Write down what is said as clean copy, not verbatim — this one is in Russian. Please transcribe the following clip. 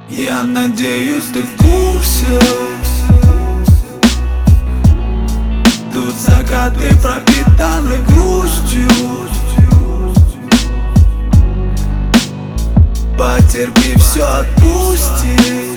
Я надеюсь, ты в курсе. Тут закаты пропитаны грустью. Потерпи, все отпусти.